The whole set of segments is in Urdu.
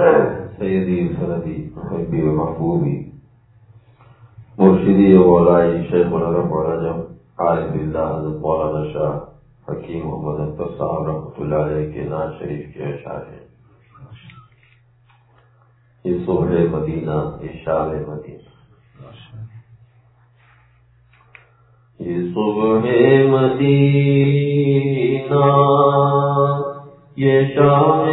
سیدی سندی حبی و محبوبی مرشدی و مولائی شیخ العرب والعجم عارف اللہ حضرت مولانا شاہ حکیم محمد اختر صاحب رحمۃ اللہ علیہ کے نعت شریف کے اشعار ہیں۔ یہ صبح مدینہ، یہ شام مدینہ، یہ صبح مدینہ، یہ شام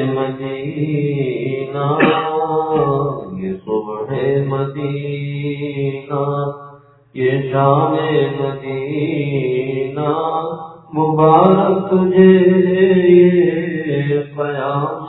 مدینہ، یہ صبح مدینہ، یہ شام مدینہ، مبارک تجھے یہ قیام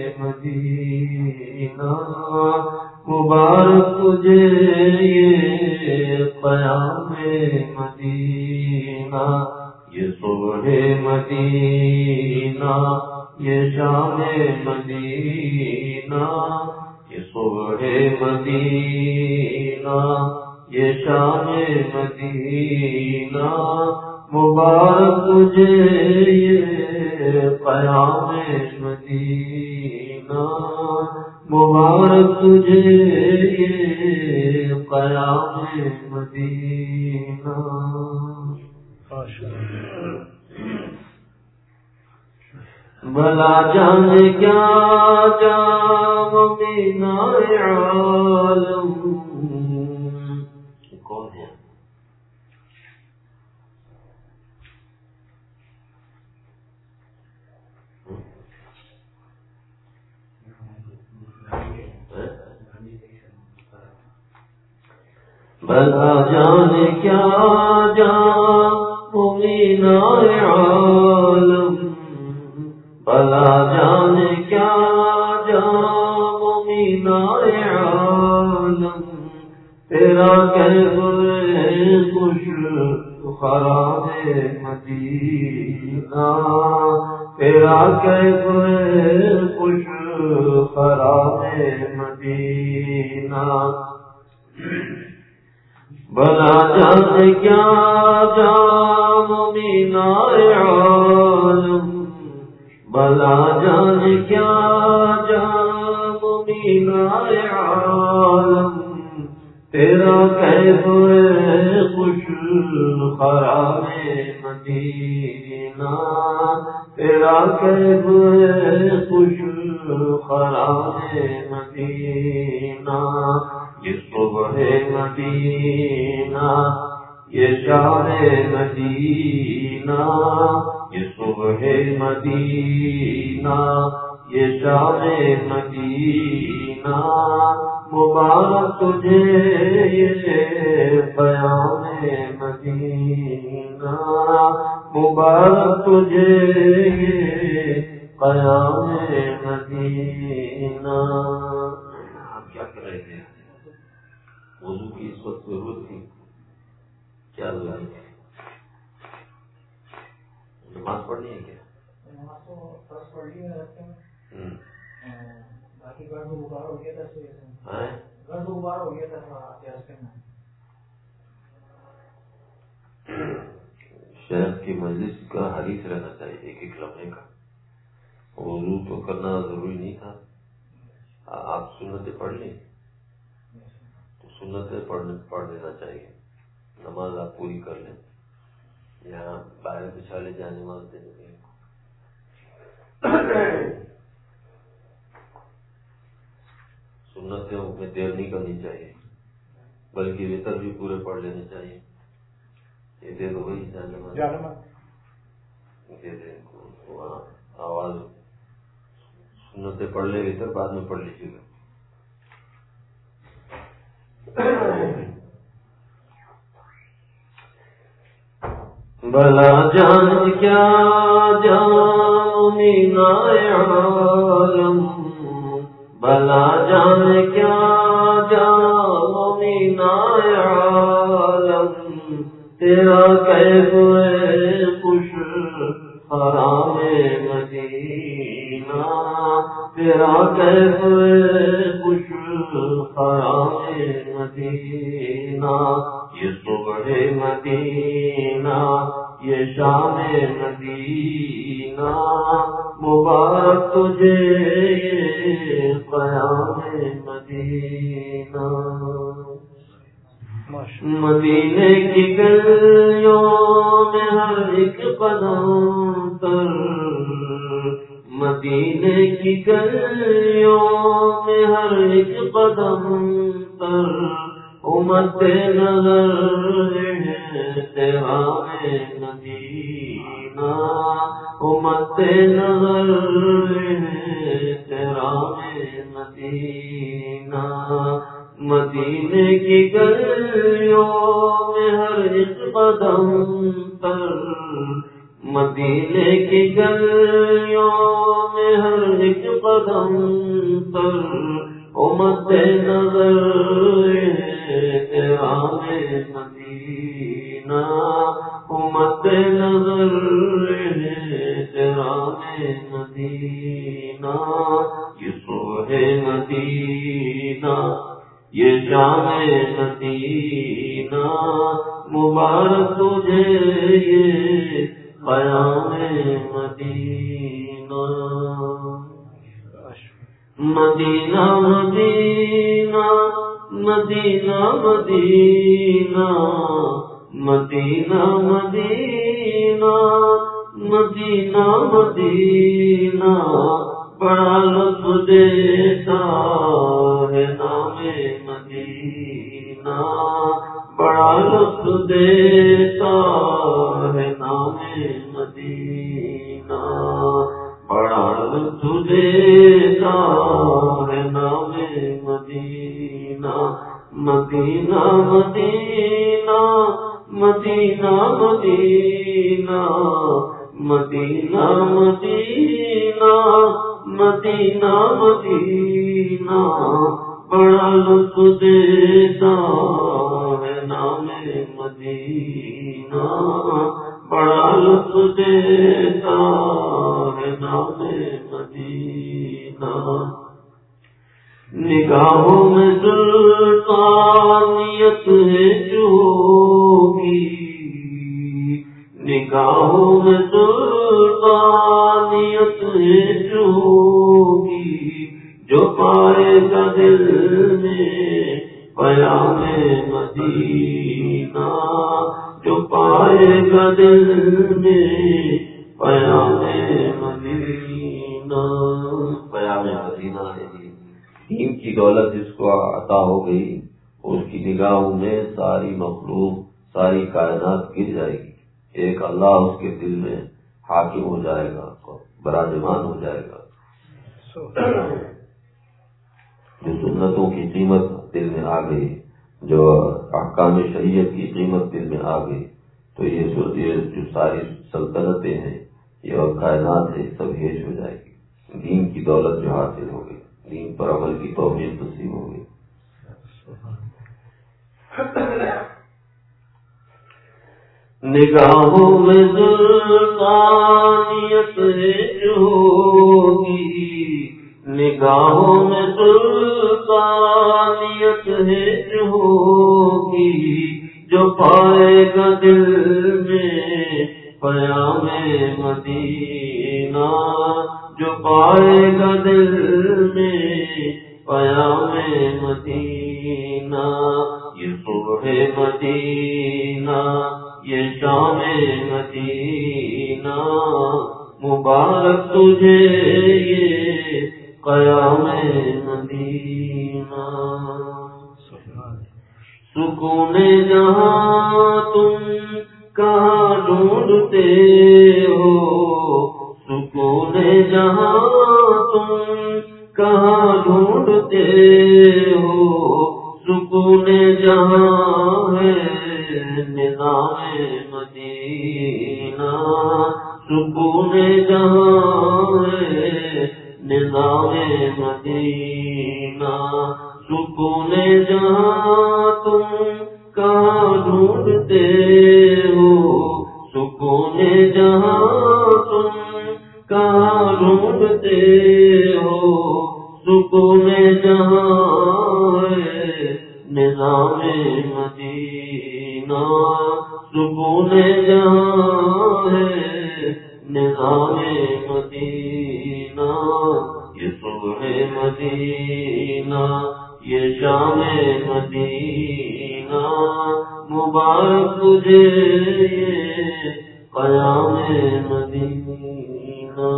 مدینہ، مبارک تجھے یہ قیام مدینہ، یہ صبح مدینہ، یہ شام مدینہ، یہ صبح مدینہ، یہ شام مدینہ، مبارک تجھے یہ قیام مدینہ، مبارک تجھے یہ قیام مدینہ۔ بھلا جانے کیا جام مینار عالم، کون ہے؟ بھلا جانے کیا جام مینار عالم، بھلا جانے کیا جام مینار عالم، تیرا کیف خوش خراب مدینہ، تیرا کیف خوش خراب مدینہ، بھلا جانے کیا جام مینار عالم، بھلا جانے کیا جام مینار عالم، تیرا کیف خوش خراب مدینہ، تیرا کیف خوش خراب مدینہ، یہ صبح مدینہ، یہ شام مدینہ، یہ صبح مدینہ، یہ شام مدینہ، مبارک تجھے یہ قیام مدینہ، مبارک تجھے یہ قیام مدینہ۔ آپ کیا کر رہے تھے؟ وضو کی اس وقت ضرورت تھی کیا؟ نماز پڑھنی ہے کیا؟ نماز تو فرض پڑھ لی ہے، باقی گرد غبار ہو گیا تھا، گرد غبار ہو گیا تھا راستے میں۔ شہر کی مجلس کا حدیث رہنا چاہیے ایک ایک لمحے کا، وضو تو کرنا ضروری نہیں تھا، آپ سنتیں پڑھ لیں تو سنتیں پڑھ لینا چاہیے، نماز آپ پوری کر لیں، یہاں باہر بچھالے جائیں نماز دینے کے۔ سنتوں میں دیر نہیں کرنی چاہیے، بلکہ وطر بھی پورے پڑھ لینے چاہیے۔ یہ دے دو وہی دے دیں وہاں آواز، سنتیں پڑھ لیں وطر بعد میں پڑھ لیجیے گا۔ بھلا جان کیا جام مینار عالم، بھلا جان کیا جام مینار عالم، تیرا کیف خوش خرام مدینہ، تیرا کیف خوش خرام مدینہ، یہ صبح مدینہ، یہ شام مدینہ مبارک تجھے یہ قیام مدینہ مدینے کی گلیوں میں ہر ایک قدم پر مدینے کی گلیوں میں ہر ایک قدم پر امت نظر تیرا مدینہ امت نظر تیرا مدینہ مدینے کی گلیوں میں ہر ایک قدم پر مدینے کی گلیوں میں ہر ایک قدم پر امت نظر تیرا مدینہ امت نظر تیرا مدینہ یہ صبح مدینہ یہ شام مدینہ مبارک تجھے یہ قیام مدینہ مدینہ مدینہ مدینہ مدینہ مدینہ مدینہ مدینہ مدینہ بڑا لطف دیتا ہے نام مدینہ بڑا لطف دیتا ہے نام مدینہ بڑا لطف دیتا ہے نام مدینہ مدینہ مدینہ مدینہ مدینہ مدینہ مدینہ مدینہ مدینہ بڑا لطف دیتا ہے نام مدینہ بڑا لطف دیتا ہے نام مدینہ نگاہوں میں سلطانیت ہے چوبی نگاہوں میں سلطانیت ہے چوبی جو پائے گا دل میں پیام مدینہ جو پائے گا دل میں پیام مدینہ پیام مدینہ ہے دین کی دولت جس کو عطا ہو گئی اس کی نگاہوں میں ساری مخلوق ساری کائنات گر جائے گی ایک اللہ اس کے دل میں حاکم ہو جائے گا براجمان ہو جائے گا جو سنتوں کی قیمت دل میں آ گئی جو احکام شریعت کی قیمت دل میں آ گئی تو یہ جو ساری سلطنتیں ہیں یہ کائنات ہے سب ہیش ہو جائے گی دین کی دولت جو حاصل ہو گئی دین پر عمل کی توفیق نصیب ہو گئی نگاہوں میں سلطانیت ہے ہوگی نگاہوں میں سلطانیت ہے ہوگی جو پائے گا دل میں پیام مدینہ جو پائے گا دل میں پیام مدینہ یہ صبح مدینہ یہ شام مدینہ مبارک تجھے یہ قیام مدینہ سکون جہاں تم کہاں ڈھونڈتے ہو سکون جہاں تم کہاں ڈھونڈتے ہو سکون جہاں ہے نظام مدینہ سکون جہاں ہے نظام مدینہ سکون جہاں تم کہاں ڈھونڈتے ہو سکون جہاں تم کہاں ڈھونڈتے ہو سکون جہاں ہے نظام مدینہ سکون یہاں ہے نظام مدینہ، یہ صبح مدینہ یہ شام مدینہ، مبارک تجھے یہ قیام مدینہ۔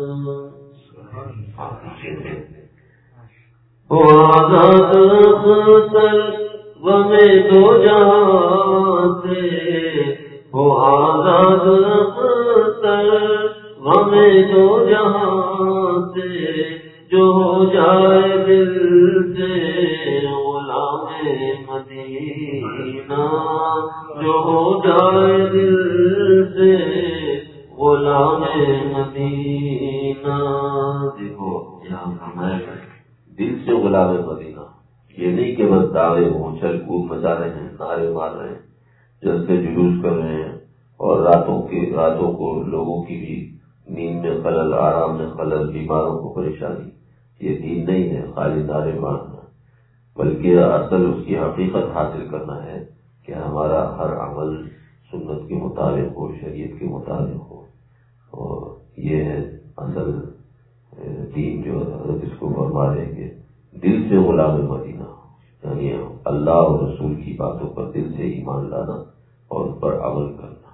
وہ آزاد اختر غم دو جہاں سے، وہ آزاد اختر غم دو جہاں سے، جو ہو جائے دل سے غلام مدینہ، جو ہو جائے دل سے غلام مدینہ۔ دیکھو یہاں فرمایا ہے دل سے غلام مدینہ، یہ نہیں کہ بس دعوے ہوں، چل کود مچا رہے ہیں، نعرے مار رہے ہیں، جلسے جلوس کر رہے ہیں، اور راتوں کو لوگوں کی بھی نیند میں خلل، آرام میں خلل، بیماروں کو پریشانی، یہ دین نہیں ہے خالی نعرے مارنا، بلکہ اصل اس کی حقیقت حاصل کرنا ہے کہ ہمارا ہر عمل سنت کے مطابق ہو، شریعت کے مطابق ہو، اور یہ ہے اصل دین جو حضرت اس کو فرما رہے کہ دل سے غلام مدینہ، یعنی اللہ اور رسول کی باتوں پر دل سے ایمان لانا اور ان پر عمل کرنا،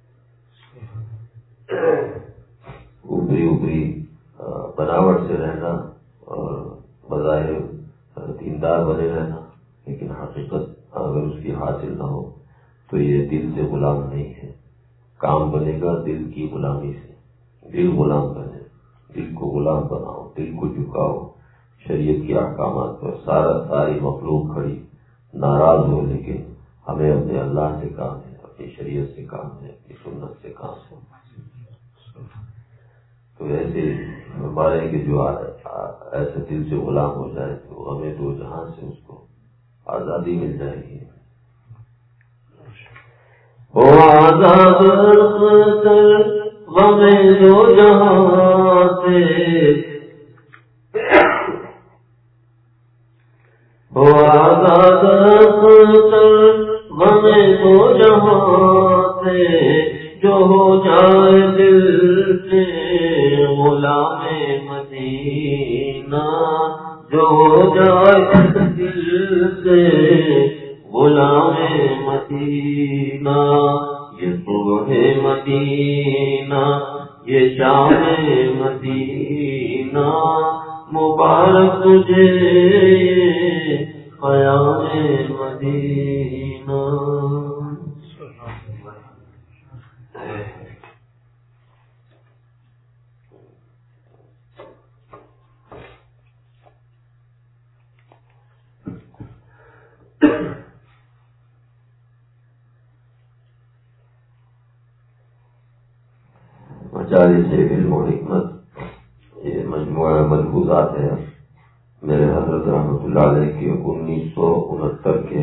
اوپری بناوٹ سے رہنا اور بظاہر دیندار بنے رہنا، لیکن حقیقت اگر اس کی حاصل نہ ہو تو یہ دل سے غلام نہیں ہے۔ کام بنے گا دل کی غلامی سے، دل غلام بنے، دل کو غلام بناؤ، دل کو جھکاؤ شریعت کے احکامات پر، ساری مخلوق کھڑی ناراض ہو، لیکن ہمیں اپنے اللہ سے کام ہے، اپنی شریعت سے کام ہے، اپنی سنت سے کام ہے۔ تو ایسے ہمارے کہ جو ایسے دل سے غلام ہو جائے تو ہمیں دو جہاں سے اس کو آزادی مل جائے گی۔ وہ آزاد غم دو جہاں سے، وہ آزاد غم دو جہاں سے، جو ہو جائے دل سے غلام مدینہ، جو ہو جائے دل سے غلام مدینہ، یہ صبح مدینہ یہ شام مدینہ، مبارک تجھے قیام مدینہ۔ مجالس علم و حکمت یہ مجموعہ ملفوظات ہے میرے حضرت رحمۃ اللہ علیہ کے 1969 کے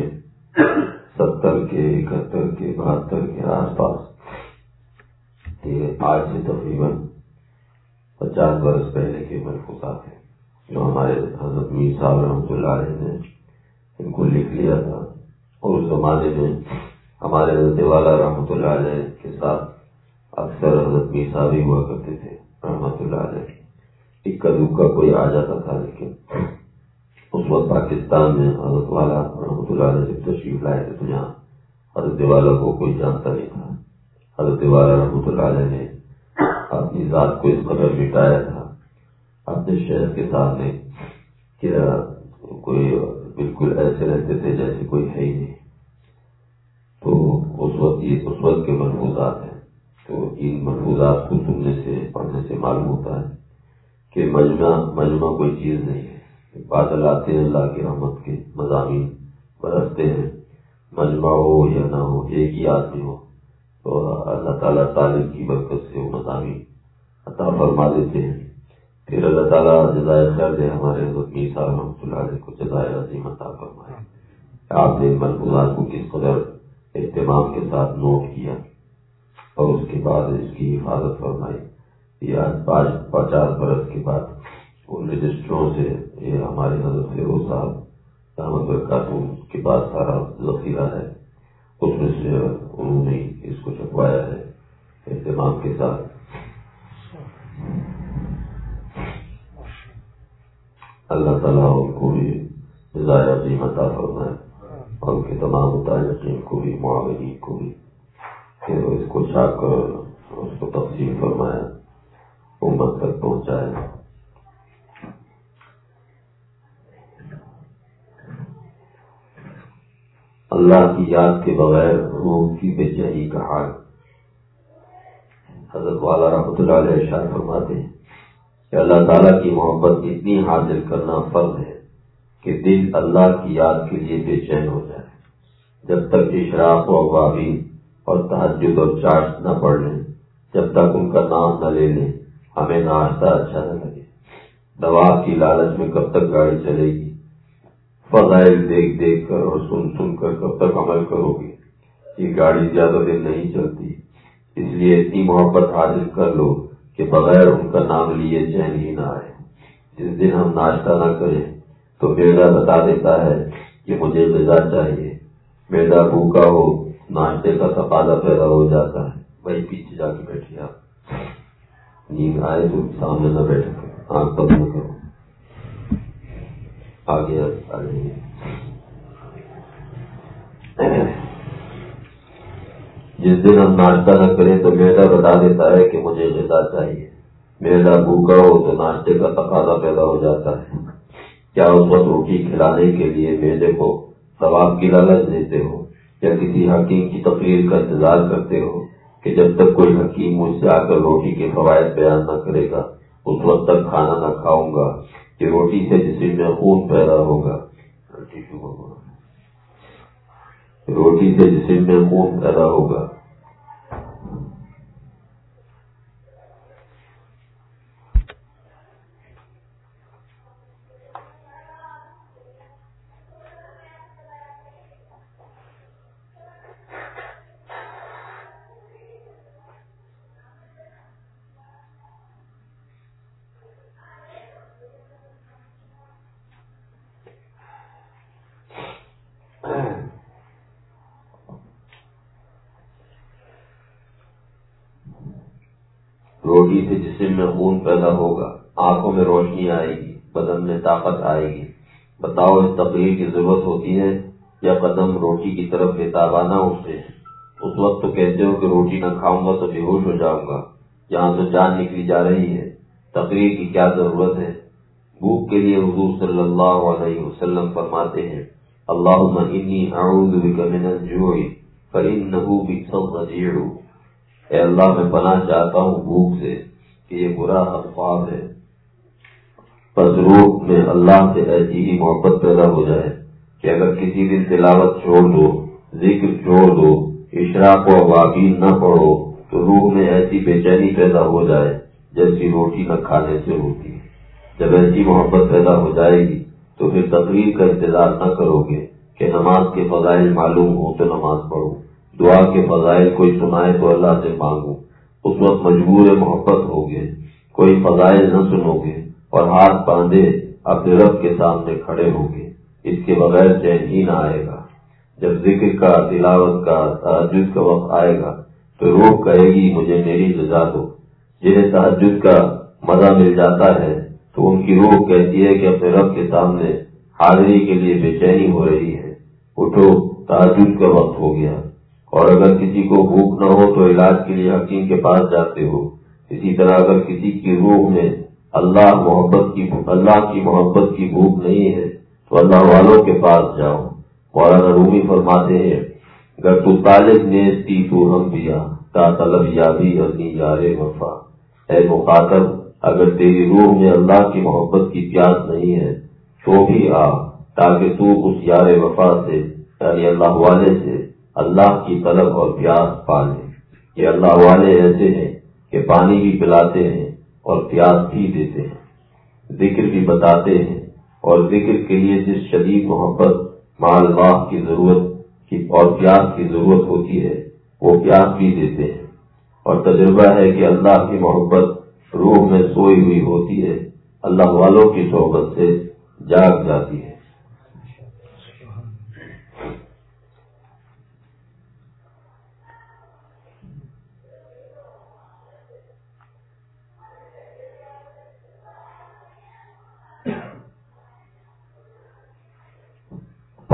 70 کے 71 کے 72 کے آس پاس، یہ آج سے تقریباً 50 برس پہلے کے ملفوظات ہیں جو ہمارے حضرت میر صاحب رحمۃ اللہ علیہ نے ان کو لکھ لیا تھا، اور اس زمانے میں ہمارے حضرت والا رحمۃ اللہ علیہ کے ساتھ اکثر حضرت میر صاحب ہی ہوا کرتے تھے رحمۃ اللہ علیہ، اکا دکا کوئی آ جاتا تھا، لیکن اس وقت پاکستان میں حضرت والا رحمۃ اللہ علیہ جب تشریف لائے تھے تو یہاں حضرت والا کو کوئی جانتا نہیں تھا۔ حضرت والا رحمۃ اللہ علیہ نے اپنی ذات کو اس قدر مٹایا تھا اپنے شہر کے سامنے کہ کوئی بالکل ایسے رہتے تھے جیسے کوئی ہے ہی نہیں۔ تو اس وقت کے ملفوظات ہیں، تو ان ملفوظات کو سننے سے پڑھنے سے معلوم ہوتا ہے کہ مجمع کوئی چیز نہیں ہے، بادل آتے ہیں اللہ کی رحمت کے، مضامین برستے ہیں، مجمع ہو یا نہ ہو، ایک ہی آدمی ہو تو اللہ تعالیٰ تعلیم کی برکت سے وہ مضامین عطا فرما دیتے ہیں۔ پھر اللہ تعالیٰ جزائے خیر دے ہمارے حضرت میر صاحب رحمۃ اللہ علیہ کو جزائے عظیم عطا فرمائے۔ آپ نے ان ملفوظات کو کس قدر اہتمام کے ساتھ نوٹ کیا اور اس کے بعد اس کی حفاظت فرمائی۔ یہ آج 50 برس کے بعد ان رجسٹروں سے یہ ہمارے حضرت فیروز صاحب رحمت برکاتہ کے بعد سارا ذخیرہ ہے، اس میں سے انہوں نے اس کو چھپوایا ہے اہتمام کے ساتھ. اللہ تعالیٰ ان کو بھی جزائے عظیم عطا فرمائے اور ان کے تمام متعلقین کو بھی معاونین کو بھی کہ اس کو چھاپ کر اس کو تقسیم فرمایا امت تک پہنچائے. اللہ کی یاد کے بغیر روح کی بے چینی کا حال. حضرت والا رحمۃ اللہ علیہ ارشاد فرماتے ہیں کہ اللہ تعالیٰ کی محبت اتنی حاصل کرنا فرض ہے کہ دل اللہ کی یاد کے لیے بے چین ہو جائے. جب تک اشراق و اوابین اور تہجد اور چاشت نہ پڑھ لیں، جب تک ان کا نام نہ لے لیں، ہمیں ناشتہ اچھا نہ لگے. دوا کی لالچ میں کب تک گاڑی چلے گی؟ فضائل دیکھ دیکھ کر اور سن سن کر کب تک عمل کرو گے؟ یہ گاڑی زیادہ دن نہیں چلتی. اس لیے اتنی محبت حاصل کر لو کہ بغیر ان کا نام لیے چین ہی نہ آئے. جس دن ہم ناشتہ نہ کریں تو معدہ بتا دیتا ہے کہ مجھے غذا چاہیے. معدہ بھوکا ہو، ناشتے کا تقاضا پیدا ہو جاتا ہے. وہی پیچھے جا کے بیٹھیے آپ. نیند آئے تو سامنے نہ بیٹھ کر آنکھ بند نہ کرو. آگے جس دن ہم ناشتہ نہ کریں تو معدہ بتا دیتا ہے کہ مجھے غذا چاہیے. معدہ بھوکا ہو تو ناشتے کا تقاضا پیدا ہو جاتا ہے. کیا اس وقت روٹی کھلانے کے لیے معدے کو ثواب کی لالچ دیتے ہو یا کسی حکیم کی تقریر کا انتظار کرتے ہو کہ جب تک کوئی حکیم مجھ سے آ کر روٹی کے فوائد بیان نہ کرے گا اس وقت تک کھانا نہ کھاؤں گا کہ روٹی سے جسم میں خون پیدا ہوگا. روٹی سے جسم میں خون پیدا ہوگا. روٹی سے جسم میں خون پیدا ہوگا، آنکھوں میں روشنی آئے گی، بدن میں طاقت آئے گی. بتاؤ اس تقریر کی ضرورت ہوتی ہے یا قدم روٹی کی طرف بےتابانہ اٹھتے ہیں؟ اس وقت تو کہتے ہو کہ روٹی نہ کھاؤں گا تو بے ہوش ہو جاؤں گا. یہاں تو جان نکلی جا رہی ہے. تقریر کی کیا ضرورت ہے؟ بھوک کے لیے حضور صلی اللہ علیہ وسلم فرماتے ہیں اللہم انی اعوذ بک من الجوع فإنہ بئس الضجیع. اے اللہ میں پناہ چاہتا ہوں بھوک سے کہ یہ برا الفاظ ہے. پس روح میں اللہ سے ایسی ہی محبت پیدا ہو جائے کہ اگر کسی دن تلاوت چھوڑ دو، ذکر چھوڑ دو، اشراق و اوابین نہ پڑھو تو روح میں ایسی بے چینی پیدا ہو جائے جیسی روٹی نہ کھانے سے ہوتی ہے. جب ایسی محبت پیدا ہو جائے گی تو پھر تقریر کا انتظار نہ کرو گے کہ نماز کے فضائل معلوم ہو تو نماز پڑھو، دعا کے فضائل کوئی سنائے تو اللہ سے مانگو. اس وقت مجبور محبت ہوگے، کوئی فضائل نہ سنو گے اور ہاتھ باندھے اپنے رب کے سامنے کھڑے ہوگے. اس کے بغیر چین ہی نہ آئے گا. جب ذکر کا، تلاوت کا، تہجد کا وقت آئے گا تو روح کہے گی مجھے میری غذا دو. جنہیں تہجد کا مزہ مل جاتا ہے تو ان کی روح کہتی ہے کہ اپنے رب کے سامنے حاضری کے لیے بے چینی ہو رہی ہے، اٹھو تہجد کا وقت ہو گیا. اور اگر کسی کو بھوک نہ ہو تو علاج کے لیے حکیم کے پاس جاتے ہو. اسی طرح اگر کسی کی روح میں اللہ کی محبت کی بھوک نہیں ہے تو اللہ والوں کے پاس جاؤ. مولانا رومی فرماتے ہیں گر تو طالب نیستی تو ہم بیا تا طلب یابی ازنی یار وفا. اے مخاطب، اگر تیری روح میں اللہ کی محبت کی پیاس نہیں ہے تو بھی آ تاکہ تو اس یار وفا سے یعنی اللہ والے سے اللہ کی طلب اور پیاس پا لے. یہ اللہ والے ایسے ہیں کہ پانی بھی پلاتے ہیں اور پیاس بھی دیتے ہیں، ذکر بھی بتاتے ہیں اور ذکر کے لیے جس شدید محبت مع اللہ کی ضرورت کی اور پیاس کی ضرورت ہوتی ہے وہ پیاس بھی دیتے ہیں. اور تجربہ ہے کہ اللہ کی محبت روح میں سوئی ہوئی ہوتی ہے، اللہ والوں کی صحبت سے جاگ جاتی ہے.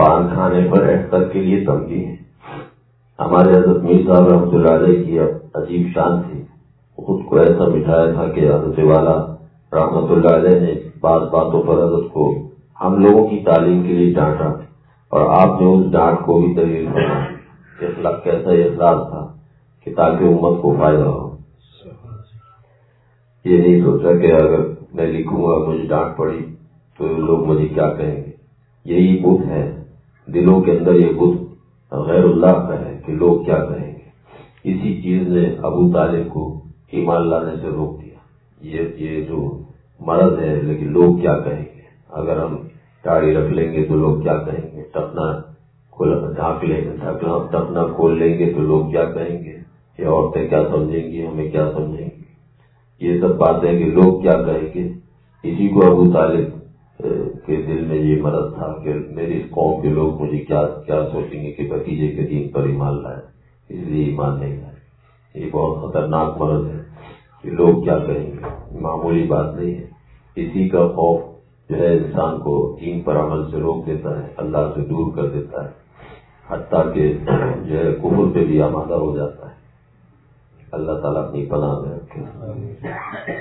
پان کھانے پر احتر کے لیے تنبیہ ہے۔ ہمارے حضرت میر صاحب رحمۃ اللہ علیہ کی عجیب شان تھی، خود کو ایسا بٹھایا تھا کہ حضرت والا رحمۃ اللہ علیہ نے بعض باتوں پر حضرت کو ہم لوگوں کی تعلیم کے لیے ڈانٹا اور آپ نے اس ڈانٹ کو بھی تحریر کرنا کیسا اخلاص تھا کہ تاکہ امت کو فائدہ ہو۔ یہ نہیں سوچا کہ اگر میں لکھوں گا مجھے ڈانٹ پڑی تو لوگ مجھے کیا کہیں گے۔ یہی بت ہے دلوں کے اندر، یہ بت غیر اللہ کا ہے کہ لوگ کیا کہیں گے۔ اسی چیز نے ابو طالب کو ایمان لانے سے روک دیا۔ یہ جو مرض ہے، لیکن لوگ کیا کہیں گے، اگر ہم داڑھی رکھ لیں گے تو لوگ کیا کہیں گے، ٹپنا کھول لیں گے تو لوگ کیا کہیں گے، یہ عورتیں کیا سمجھیں گی، ہمیں کیا سمجھیں گی، یہ سب باتیں کہ لوگ کیا کہیں گے۔ اسی کو ابو طالب کے دل میں یہ مرض تھا کہ میری قوم کے لوگ مجھے کیا سوچیں گے کہ بھتیجے کے دین پر ایمان لائے، اس لیے ایمان نہیں لائے۔ یہ بہت خطرناک مرض ہے کہ لوگ کیا کہیں گے، معمولی بات نہیں ہے۔ اسی کا خوف جو ہے انسان کو دین پر عمل سے روک دیتا ہے، اللہ سے دور کر دیتا ہے، حتیٰ کہ جو ہے کفر پہ بھی آمادہ ہو جاتا ہے۔ اللہ تعالیٰ اپنی پناہ میں رکھے۔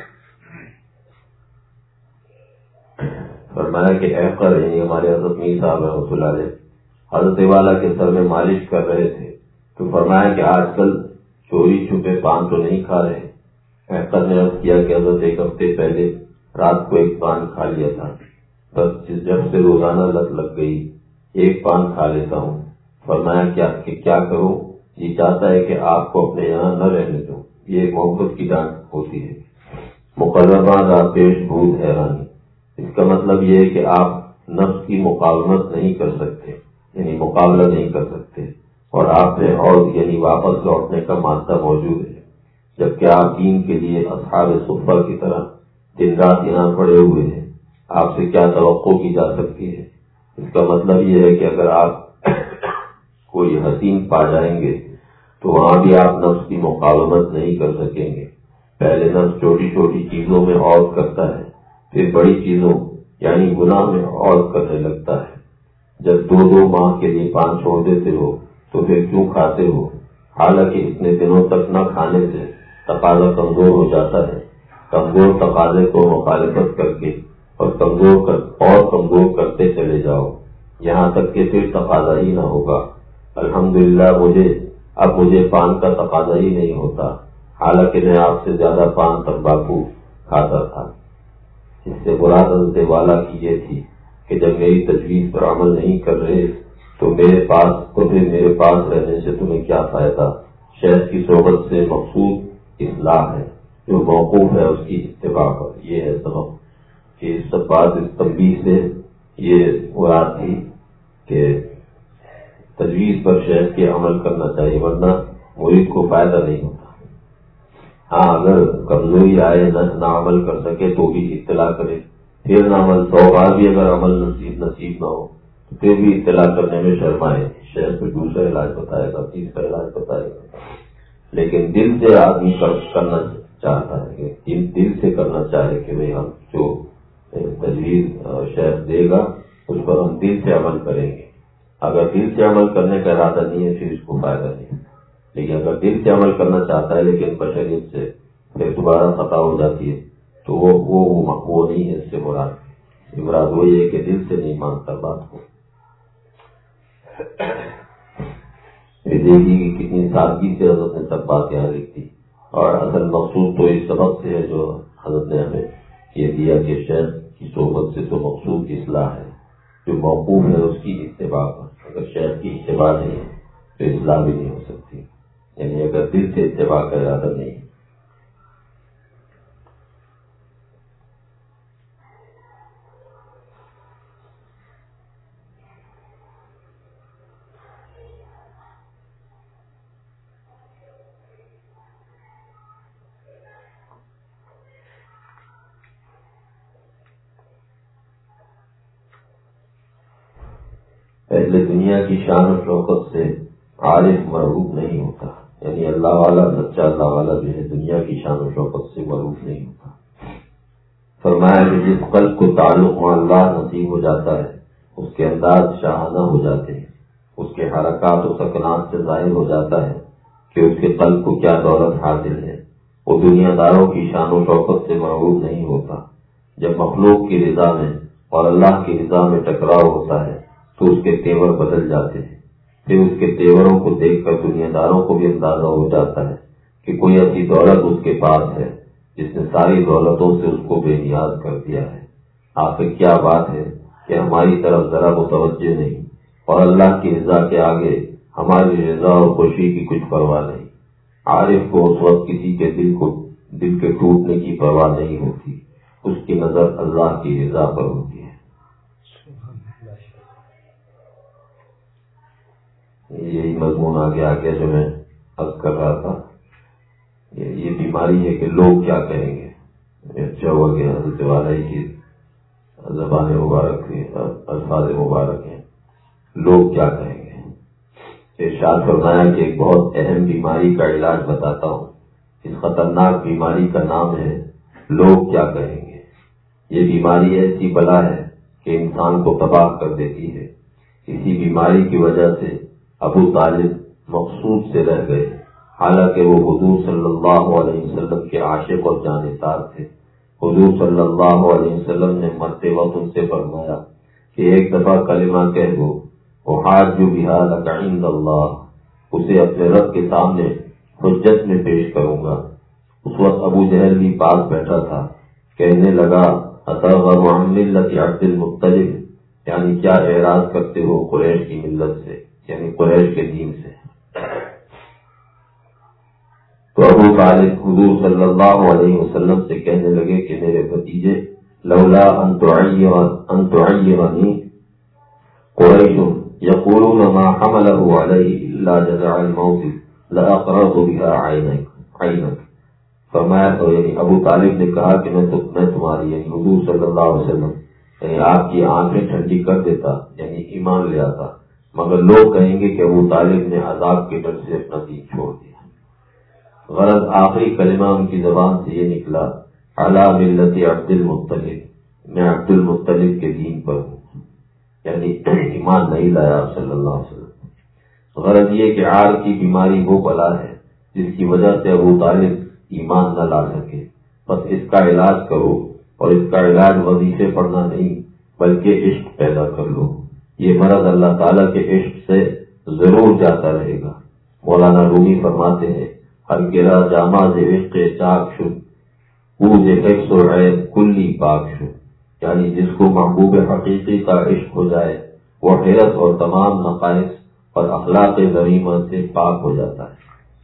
فرمایا کہ احقر یعنی ہمارے حضرت میر صاحب رحمۃ اللہ علیہ حضرت والا کے سر میں مالش کر رہے تھے تو فرمایا کہ آج کل چوری چھپے پان تو نہیں کھا رہے۔ احقر نے عرض کیا کہ حضرت ایک ہفتے پہلے رات کو ایک پان کھا لیا تھا، بس جب سے روزانہ لت لگ گئی ایک پان کھا لیتا ہوں۔ فرمایا کیا کروں، یہ چاہتا ہے کہ آپ کو اپنے یہاں نہ رہنے دو، یہ ایک محبت کی ڈانٹ ہوتی ہے۔ مقربہ راپیش بھوت حیرانی، اس کا مطلب یہ ہے کہ آپ نفس کی مقاومت نہیں کر سکتے، یعنی مقابلہ نہیں کر سکتے، اور آپ میں اور یعنی واپس لوٹنے کا مادہ موجود ہے، جبکہ آپ دین کے لیے اصحاب صفہ کی طرح دن رات یہاں پڑے ہوئے ہیں۔ آپ سے کیا توقع کی جا سکتی ہے؟ اس کا مطلب یہ ہے کہ اگر آپ کوئی حسین پا جائیں گے تو وہاں بھی آپ نفس کی مقاومت نہیں کر سکیں گے۔ پہلے نفس چھوٹی چھوٹی چیزوں میں عوض کرتا ہے، پھر بڑی چیزوں یعنی گناہ میں عوض کرنے لگتا ہے۔ جب 2 ماہ کے لیے پان چھوڑ دیتے ہو تو پھر کیوں کھاتے ہو؟ حالانکہ اتنے دنوں تک نہ کھانے سے تقاضا کمزور ہو جاتا ہے۔ کمزور تقاضے کو مخالفت کر کے اور کمزور کرتے چلے جاؤ یہاں تک کہ پھر تقاضا ہی نہ ہوگا۔ الحمدللہ مجھے پان کا تقاضا ہی نہیں ہوتا، حالانکہ میں آپ سے زیادہ پان تمباکو کھاتا تھا۔ اس سے مراد حضرت والا کی یہ تھی کہ جب میری تجویز پر عمل نہیں کر رہے تو میرے پاس رہنے سے تمہیں کیا فائدہ۔ شیخ کی صحبت سے مقصود اصلاح ہے، جو موقوف ہے اس کی اتباع پر۔ یہ ہے سبب کہ اس بات اس تنبیہ سے یہ مراد تھی کہ تجویز پر شیخ کے عمل کرنا چاہیے، ورنہ مرید کو فائدہ نہیں ہوتا۔ ہاں اگر کمزوری آئے نہ عمل کر سکے تو بھی اطلاع کرے، پھر نہ عمل 100 بار بھی اگر عمل نصیب نہ ہو تو پھر بھی اطلاع کرنے میں شرمائے، شہر پہ دوسرا علاج بتائے گا، تیسرا علاج بتائے گا۔ لیکن دل سے آدمی کرنا چاہتا ہے کہ دل سے کرنا چاہے کہ بھئی ہم جو تجویز شہر دے گا اس پر ہم دل سے عمل کریں گے۔ اگر دل سے عمل کرنے کا ارادہ نہیں ہے پھر اس کو فائدہ نہیں، لیکن اگر دل سے عمل کرنا چاہتا ہے لیکن بشریت سے پھر دوبارہ خطا ہو جاتی ہے تو وہ نہیں ہے۔ اس سے مراد وہی ہے کہ دل سے نہیں مانتا بات کو۔ دیکھیے کہ کتنی سادگی سے حضرت نے سب بات یہاں لکھی، اور اصل مقصود تو اس سبق سے ہے جو حضرت نے ہمیں یہ دیا کہ شیخ کی صحبت سے تو مقصود اصلاح ہے، جو موقوف ہے اس کی اتباع پر۔ اگر شیخ کی اتباع نہیں ہے تو اصلاح بھی نہیں ہو سکتی، یعنی اگر دل سے اتباع کا ارادہ نہیں ہے۔ اہل دنیا کی شان و شوکت سے عارف مرغوب نہیں ہوتا، یعنی اللہ والا سچا اللہ والا جو ہے دنیا کی شان و شوکت سے مرغوب نہیں ہوتا۔ فرمایا کہ جس قلب کو تعلق مع اللہ نصیب ہو جاتا ہے اس کے انداز شاہانہ ہو جاتے ہیں، اس کے حرکات و سکنات سے ظاہر ہو جاتا ہے کہ اس کے قلب کو کیا دولت حاصل ہے۔ وہ دنیا داروں کی شان و شوکت سے محروم نہیں ہوتا۔ جب مخلوق کی رضا میں اور اللہ کی رضا میں ٹکراؤ ہوتا ہے تو اس کے تیور بدل جاتے ہیں۔ پھر اس کے تیوروں کو دیکھ کر دنیا داروں کو بھی اندازہ ہو جاتا ہے کہ کوئی ایسی دولت اس کے پاس ہے جس نے ساری دولتوں سے اس کو بے نیاز کر دیا ہے۔ آخر کیا بات ہے کہ ہماری طرف ذرا متوجہ نہیں، اور اللہ کی رضا کے آگے ہماری رضا اور خوشی کی کچھ پرواہ نہیں۔ عارف کو اس وقت کسی کے دل کے ٹوٹنے کی پرواہ نہیں ہوتی، اس کی نظر اللہ کی رضا پر ہوتی ہے۔ یہی مضمون آگے جو میں عرض کر رہا تھا، یہ بیماری ہے کہ لوگ کیا کہیں گے۔ اچھا ہوا کہ حضرت والا کی زبان مبارک ہے، الفاظ مبارک ہیں، لوگ کیا کہیں گے۔ ارشاد فرمایا کہ ایک بہت اہم بیماری کا علاج بتاتا ہوں۔ اس خطرناک بیماری کا نام ہے لوگ کیا کہیں گے۔ یہ بیماری ایسی بلا ہے کہ انسان کو تباہ کر دیتی ہے۔ اسی بیماری کی وجہ سے ابو طالب مقصود سے رہ گئے، حالانکہ وہ حضور صلی اللہ علیہ وسلم کے عاشق اور جانثار تھے۔ حضور صلی اللہ علیہ وسلم نے مرتے وقت ان سے فرمایا کہ ایک دفعہ کلمہ کہہ دو، احاج بہا لک عند اللہ، اسے اپنے رب کے سامنے حجت میں پیش کروں گا۔ اس وقت ابو جہل بھی پاس بیٹھا تھا، کہنے لگا اترغب عن ملت عبد المطلب، یعنی کیا اعراض کرتے ہو قریش کی ملت سے، یعنی قریش کے دین سے۔ تو ابو طالب حضور صلی اللہ علیہ وسلم سے کہنے لگے کہ میرے بھتیجے، لولا ان تعیرنی قریش یقولون ما حمله علیہ الا جزع الموت لاقررت بها عینک۔ فرمایا تو یعنی ابو طالب نے کہا کہ میں تمہاری یعنی حضور صلی اللہ علیہ وسلم یعنی آپ کی آنکھیں ٹھنڈی کر دیتا، یعنی ایمان لے آتا، مگر لوگ کہیں گے کہ ابو طالب نے عذاب کے ڈر سے اپنا دین چھوڑ دیا۔ غرض آخری کلمہ ان کی زبان سے یہ نکلا، علی ملت عبد المطلب، میں عبد المطلب کے دین پر ہوں، یعنی ایمان نہیں لایا صلی اللہ علیہ وسلم۔ غرض یہ کہ عار کی بیماری وہ بلا ہے جس کی وجہ سے ابو طالب ایمان نہ لا سکے، بس اس کا علاج کرو، اور اس کا علاج وظیفے پڑھنا نہیں بلکہ عشق پیدا کر لو۔ یہ مرض اللہ تعالیٰ کے عشق سے ضرور جاتا رہے گا۔ مولانا رومی فرماتے ہیں، ہر گرا جامع سے عشق چاک شد، پوج حفظ و عیب کلی پاک شد، یعنی جس کو محبوب حقیقی کا عشق ہو جائے وہ حیرت اور تمام نقائص اور اخلاق ذریمہ سے پاک ہو جاتا ہے۔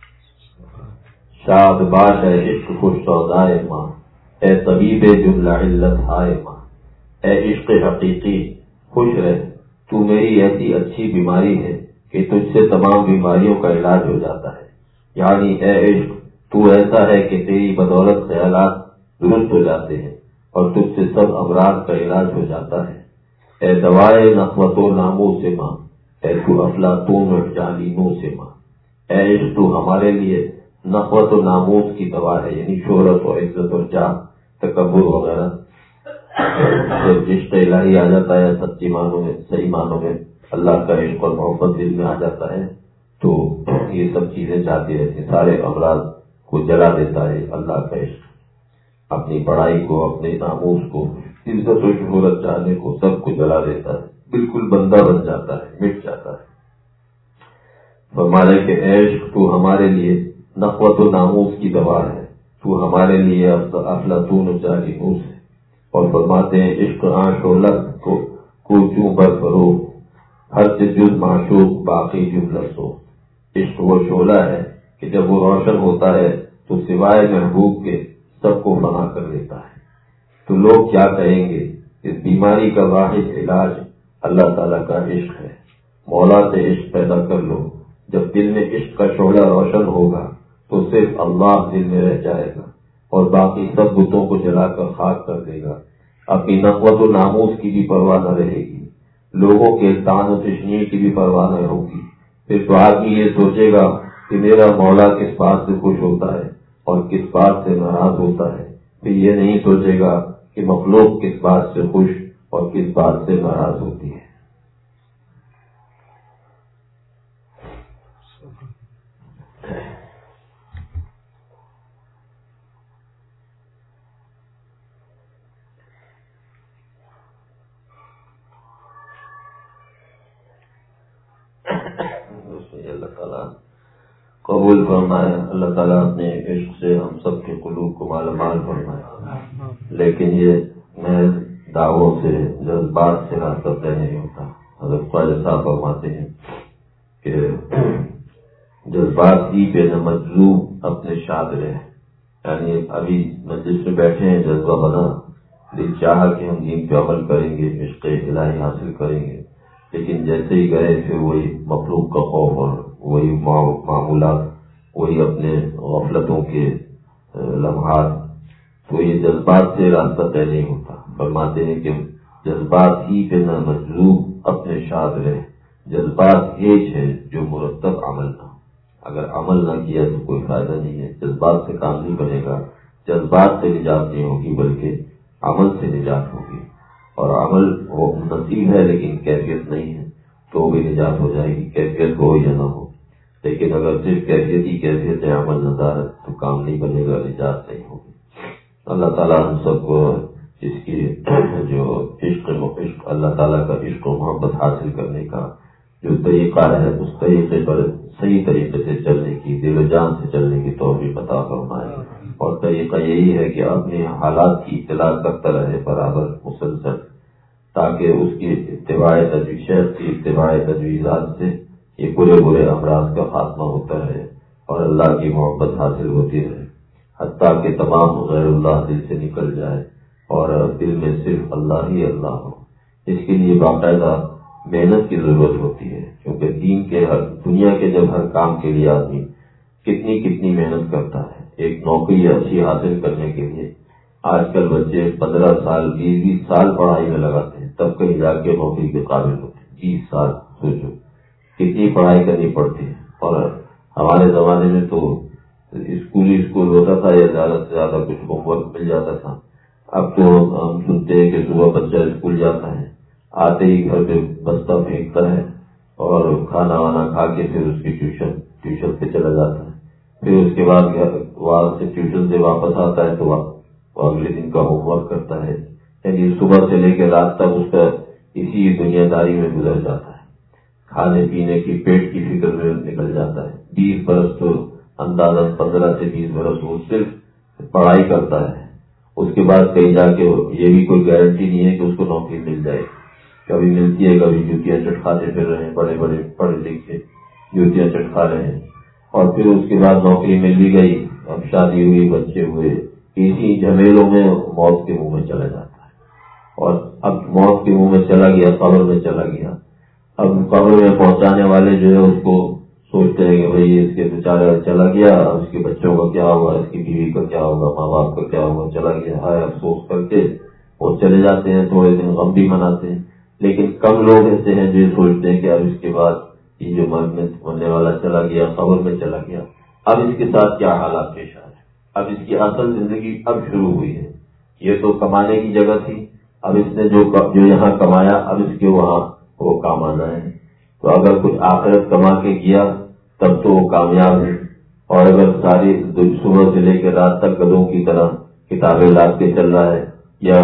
شاد باش ہے عشق خوش سودائے ماں، اے طبیب جملہ علت ہائے ماں، اے عشق حقیقی خوش رہ، تو میری ایسی اچھی بیماری ہے کہ تجھ سے تمام بیماریوں کا علاج ہو جاتا ہے۔ یعنی اے عشق تو ایسا ہے کہ تیری بدولت خیالات درست ہو جاتے ہیں اور تجھ سے سب امراض کا علاج ہو جاتا ہے۔ اے دوائے نخوت و ناموں سے ماں، اے تو افلاطون اور جالینوں سے ماں، اے عشق تو ہمارے لیے نخوت و ناموس کی دوا ہے، یعنی شہرت و عزت اور جاہ تکبر وغیرہ۔ جب عشق الہی آ جاتا ہے سچی معنوں میں، صحیح معنوں میں اللہ کا عشق اور محبت دل میں آ جاتا ہے تو یہ سب چیزیں جاتی رہتی ہیں، سارے امراض کو جلا دیتا ہے اللہ کا عشق، اپنی بڑائی کو، اپنے ناموس کو، عزت و شہرت چاہنے کو، سب کو جلا دیتا ہے، بالکل بندہ بن جاتا ہے، مٹ جاتا ہے۔ فرمانے کے عشق تو ہمارے لیے نخوت و ناموس کی دوا ہے، تو ہمارے لیے افلاطون و جالینوس ہے۔ اور فرماتے ہیں عشق آنکھ و لب کو چوں بر فرو، ہر سے جز معشوق باقی جملہ سو۔ عشق وہ شعلہ ہے کہ جب وہ روشن ہوتا ہے تو سوائے محبوب کے سب کو فنا کر دیتا ہے۔ تو لوگ کیا کہیں گے؟ اس بیماری کا واحد علاج اللہ تعالیٰ کا عشق ہے۔ مولا سے عشق پیدا کر لو، جب دل میں عشق کا شعلہ روشن ہوگا تو صرف اللہ دل میں رہ جائے گا اور باقی سب بتوں کو جلا کر خاک کر دے گا۔ اپنی نخوت و ناموس کی بھی پرواہ نہ رہے گی، لوگوں کے طعن و تشنیع کی بھی پرواہ نہ ہوگی۔ پھر تو آدمی یہ سوچے گا کہ میرا مولا کس بات سے خوش ہوتا ہے اور کس بات سے ناراض ہوتا ہے، پھر یہ نہیں سوچے گا کہ مخلوق کس بات سے خوش اور کس بات سے ناراض ہوتی ہے۔ اللہ تعالیٰ قبول فرمائے. اللہ تعالیٰ اپنے عشق سے ہم سب کے قلوب کو مالا مال فرمائے. لیکن یہ محض دعووں سے جذبات سے راستہ طے نہیں ہوتا. حضرت خواجہ صاحب فرماتے ہیں کہ جذبات ہی پہ نہ مجذوب اپنے شاد رہے. یعنی ابھی مجلس میں بیٹھے ہیں، جذبہ بنا، دل چاہا کہ ہم دین پہ عمل کریں گے، عشق الہی حاصل کریں گے، لیکن جیسے ہی گئے پھر وہی مخلوق کا خوف اور وہی معمولات، وہی اپنے غفلتوں کے لمحات. تو یہ جذبات سے راستہ طے نہیں ہوتا. فرماتے ہیں کہ جذبات ہی پہ نہ مجذوب اپنے شاد رہے. جذبات ہیچ ہے جو مرتب عمل نہ. اگر عمل نہ کیا تو کوئی فائدہ نہیں ہے. جذبات سے کام نہیں بنے گا. جذبات سے نجات نہیں ہوگی بلکہ عمل سے نجات ہوگی. اور عمل وہ نصیب ہے لیکن کیفیت نہیں ہے تو بھی نجات ہو جائے گی، کیفیت ہو یا نہ ہو. لیکن اگر صرف کیفیت ہی کیفیت ہے، عمل ندارت، تو کام نہیں بنے گا، نجات نہیں ہوگی. اللہ تعالیٰ ہم سب کو اس کی جو عشق اللہ تعالیٰ کا عشق و محبت حاصل کرنے کا جو طریقہ ہے اس طریقے پر صحیح طریقے سے چلنے کی، دل و جان سے چلنے کی توفیق عطا فرمائے. اور طریقہ یہی ہے کہ اپنے حالات کی اطلاع کرتا رہے برابر مسلسل، تاکہ اس کی شیخ کی اتباع تجویزات سے یہ برے امراض کا خاتمہ ہوتا رہے اور اللہ کی محبت حاصل ہوتی رہے، حتیٰ کہ تمام غیر اللہ دل سے نکل جائے اور دل میں صرف اللہ ہی اللہ ہو. اس کے لیے باقاعدہ محنت کی ضرورت ہوتی ہے، کیونکہ دنیا کے جب ہر کام کے لیے آدمی کتنی محنت کرتا ہے. ایک نوکری اچھی حاصل کرنے کے لیے آج کل بچے 15 سال 20 سال پڑھائی میں لگاتے ہیں، تب کہیں جا کے نوکری کے قابل ہوتے ہیں. 20 سال سوچو کتنی پڑھائی کرنی پڑتی ہے. اور ہمارے زمانے میں تو اسکول ہوتا تھا یا زیادہ سے زیادہ کچھ ہوم ورک مل جاتا تھا. اب تو ہم سنتے ہیں کہ صبح بچہ اسکول جاتا ہے، آتے ہی گھر پہ بستہ پھینکتا ہے اور کھانا وانا کھا کے پھر اس کی ٹیوشن پہ چلا جاتا ہے. پھر اس کے بعد وہاں سے ٹیوشن سے واپس آتا ہے تو وہ اگلے دن کا ہوم ورک کرتا ہے. یعنی صبح سے لے کے رات تک اس کا اسی دنیا داری میں گزر جاتا ہے. کھانے پینے کی پیٹ کی فکر میں نکل جاتا ہے. 20 برس تو اندازہ 15 سے 20 برس وہ صرف پڑھائی کرتا ہے. اس کے بعد کہیں جا کے یہ بھی کوئی گارنٹی نہیں ہے کہ اس کو نوکری مل جائے. کبھی ملتی ہے، کبھی جوتیاں چٹکاتے پھر رہے ہیں، بڑے پڑھے لکھے جوتیاں چٹکا رہے ہیں. اور پھر اس کے بعد نوکری مل بھی گئی، اب شادی ہوئی، بچے ہوئے، اسی جھمیلوں میں موت کے منہ میں چلا جاتا ہے. اور اب موت کے منہ میں چلا گیا، قبر میں چلا گیا. اب قبر میں پہنچانے والے جو ہے اس کو سوچتے ہیں کہ بھئی اس کے بیچارہ چلا گیا، اس کے بچوں کا کیا ہوگا، اس کی بیوی کا کیا ہوگا، ماں باپ کا کیا ہوگا، چلا گیا ہے. افسوس کر کے وہ چلے جاتے ہیں، تھوڑے دن غم بھی مناتے ہیں. لیکن کم لوگ ایسے ہیں جو سوچتے ہیں کہ اب اس کے بعد یہ جو مرنے والا چلا گیا، قبر میں چلا گیا، اب اس کے ساتھ کیا حالات پیش آ رہے ہیں. اب اس کی اصل زندگی اب شروع ہوئی ہے. یہ تو کمانے کی جگہ تھی، اب اس نے جو یہاں کمایا اب اس کے وہاں وہ کام آنا ہے. تو اگر کچھ آخرت کما کے کیا تب تو وہ کامیاب ہے. اور اگر ساری صبح سے لے کے رات تک گدھوں کی طرح کتابیں لاد کے چل رہا ہے یا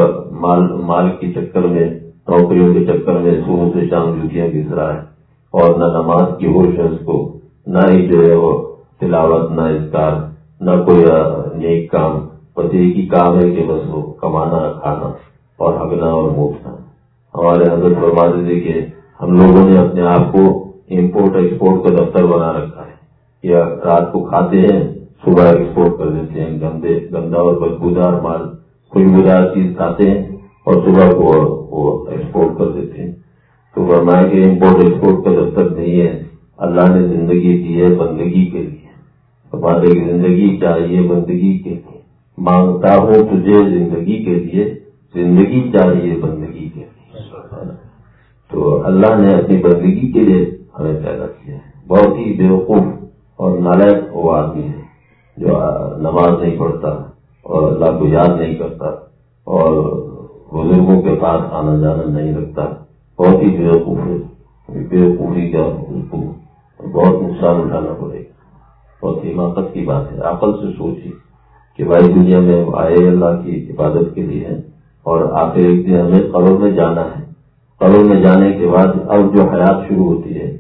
مال کے چکر میں، نوکریوں کے چکر میں صبح سے شام جوتیاں گھس رہا ہے اور نہ نماز کی ہوش ہے اس کو، نہ ہی جو ہے وہ تلاوت، نہ اذکار، نہ کوئی نیک کام، بس ایک ہی کام ہے کہ بس وہ کمانا، کھانا اور ہگنا اور موتنا. ہمارے حضرت فرماتے تھے کہ ہم لوگوں نے اپنے آپ کو امپورٹ ایکسپورٹ کا دفتر بنا رکھا ہے. یا رات کو کھاتے ہیں، صبح ایکسپورٹ کر دیتے ہیں، گندا اور بدبودار مال، خوشبودار چیز کھاتے ہیں اور صبح کو وہ ایکسپورٹ کر دیتے ہیں. تو فرمایا کہ امپورٹ ایکسپورٹ کا دفتر نہیں ہے. اللہ نے زندگی دی ہے بندگی کے لیے. ہمارے کی زندگی چاہیے بندگی کے لیے. مانگتا ہوں تجھے زندگی کے لیے، زندگی چاہیے بندگی کے لیے. تو اللہ نے اپنی بندگی کے لیے ہمیں پیدا کیا ہے. بہت ہی بیوقوف اور نالائق وہ آدمی ہے جو نماز نہیں پڑھتا اور اللہ کو یاد نہیں کرتا اور بزرگوں کے پاس آنا جانا نہیں رکھتا. بہت ہی بیوقوف ہے. بیوقوفی کا اس کو بہت نقصان اٹھانا پڑے گا. بہت حماقت کی بات ہے. عقل سے سوچی کہ بھائی دنیا میں آئے اللہ کی عبادت کے لیے اور آخر ایک دن ہمیں قبر میں جانا ہے. قبر میں جانے کے بعد اب جو حیات شروع ہوتی ہے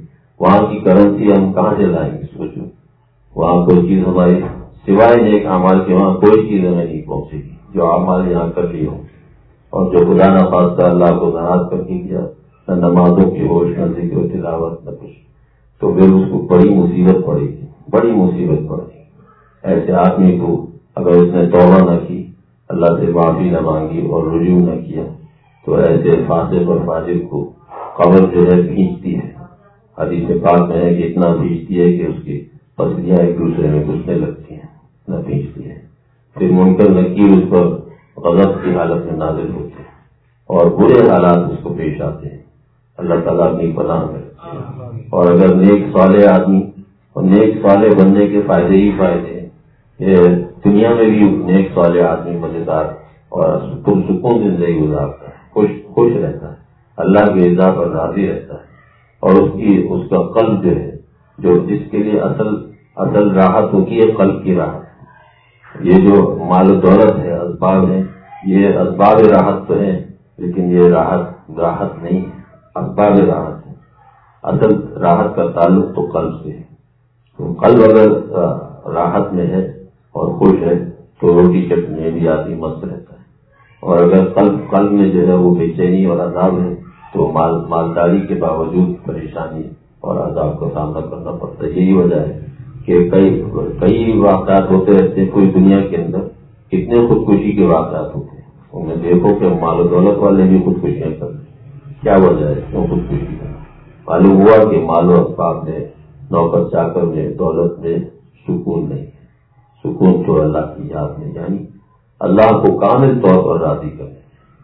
وہاں کی کرنسی ہم کہاں سے لائیں گے؟ سوچو، وہاں کوئی چیز ہماری سوائے نیک اعمال کے وہاں کوئی چیز ہمیں نہیں پہنچے گی جو اعمال یہاں کر لی ہوں، اور جو خدا نہ خواستہ اللہ کو ناراض کر کے کیا، نہ نمازوں کی ہوش، نہ ذکر و تلاوت، نہ کچھ، تو پھر اس کو بڑی مصیبت پڑے گی، بڑی مصیبت پڑے گی۔ ایسے آدمی کو اگر اس نے توبہ نہ کی، اللہ سے معافی نہ مانگی اور رجوع نہ کیا، تو ایسے فاسق اور فاجر کو قبر جو ہے کھینچتی ہے۔ حدیث پاک میں ہے کہ اتنا بھیجتی ہے کہ اس کی پسلیاں ایک دوسرے میں گھسنے لگتی ہیں، نہ بھیجتی ہے۔ پھر منکر نکیر اس پر غضب کی حالت میں نازل ہوتے ہیں اور برے حالات اس کو پیش آتے ہیں۔ اللہ تعالیٰ اپنی پناہ میں۔ اور اگر نیک صالح آدمی، اور نیک صالح بننے کے فائدے ہی فائدے ہیں، یہ دنیا میں بھی نیک صالح آدمی مزیدار اور پرسکون زندگی گزارتا ہے، خوش رہتا ہے، اللہ کی رضا پر راضی رہتا ہے، اور اس کا قلب جو ہے، جو جس کے لیے اصل راحت ہوتی ہے، قلب کی راحت۔ یہ جو مال و دولت ہے، اسباب ہیں، یہ اسباب راحت تو ہیں، لیکن یہ راحت نہیں ہے، اسباب راحت ہے۔ اصل راحت کا تعلق تو قلب سے ہے۔ تو قلب اگر راحت میں ہے اور خوش ہے تو روٹی چٹنی بھی آدمی مست رہتا ہے، اور اگر قلب میں جو ہے وہ بے چینی اور عذاب ہے تو مالداری کے باوجود پریشانی اور عذاب کا سامنا کرنا پڑتا ہے۔ یہی وجہ ہے کہ کئی واقعات ہوتے رہتے ہیں پوری دنیا کے اندر، کتنے خودکشی کے واقعات ہوتے ہیں، ان میں دیکھو کہ مال و دولت والے بھی خودکشیاں کر رہے ہیں۔ کیا وجہ ہے کیوں خودکشی کرنا؟ معلوم ہوا کہ مال و اسباب میں، نوکر چاکر میں، دولت میں سکون نہیں ہے۔ سکون تو اللہ کی یاد میں، یعنی اللہ کو کامل طور پر راضی کرنے۔